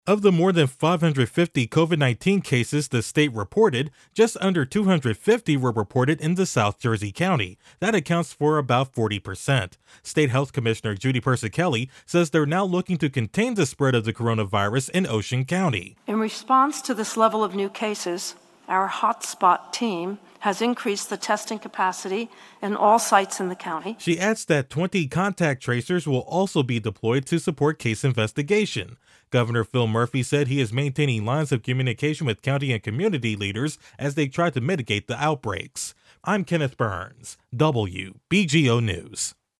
Of the more than 550 COVID-19 cases the state reported, just under 250 were reported in the South Jersey County. That accounts for about 40%. State Health Commissioner Judy Persichilli says they're now looking to contain the spread of the coronavirus in Ocean County. In response to this level of new cases, our hotspot team has increased the testing capacity in all sites in the county. She adds that 20 contact tracers will also be deployed to support case investigation. Governor Phil Murphy said he is maintaining lines of communication with county and community leaders as they try to mitigate the outbreaks. I'm Kenneth Burns, WBGO News.